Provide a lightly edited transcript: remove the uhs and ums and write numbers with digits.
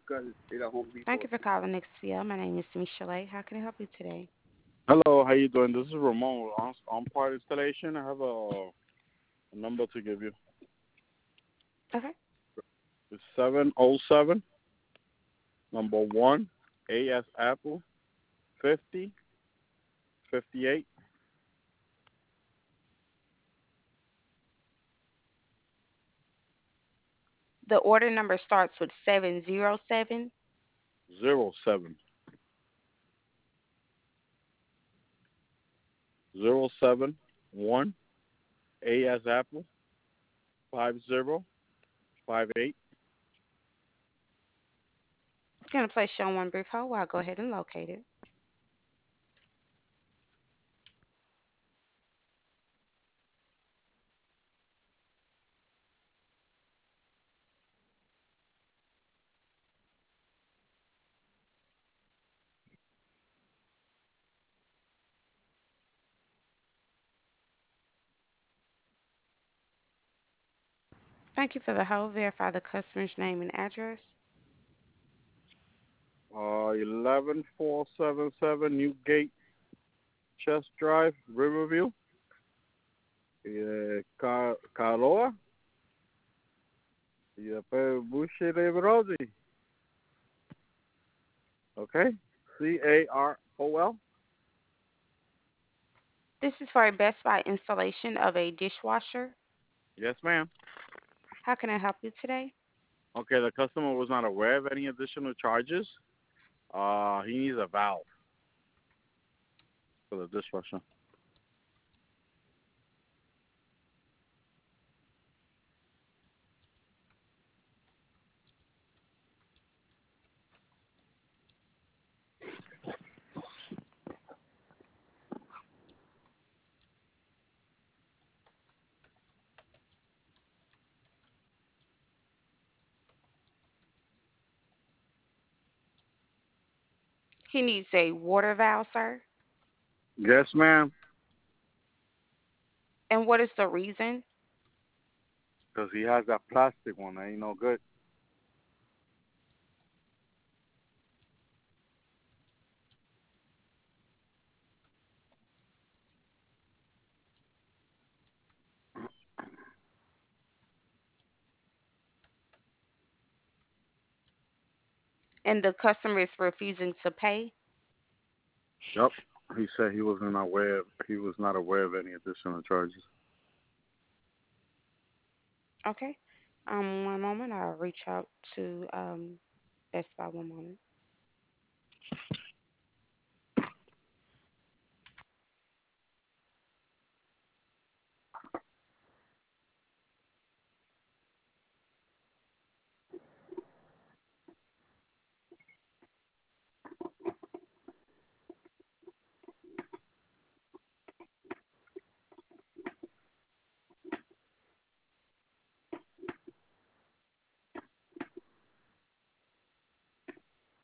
Thank you for calling XCL. My name is Michelle. How can I help you today? Hello, how you doing? This is Ramon on part installation. I have a number to give you. Okay. It's 707 number one AS Apple 5058. The order number starts with 707. 07 AS Apple 5058. Going to place you on one brief hold while I go ahead and locate it. Thank you for the hold. Verify the customer's name and address. 11477 Newgate Chest Drive, Riverview. Karoa. Y después Bushe de Brody. Okay? Carol. This is for a Best Buy installation of a dishwasher. Yes, ma'am. How can I help you today? Okay, the customer was not aware of any additional charges. He needs a valve for the dishwasher. He needs a water valve, sir. Yes, ma'am. And what is the reason? Because he has that plastic one that ain't no good. And the customer is refusing to pay? Yup. He said he was not aware of any additional charges. Okay. One moment. I'll reach out to Best Buy. One moment.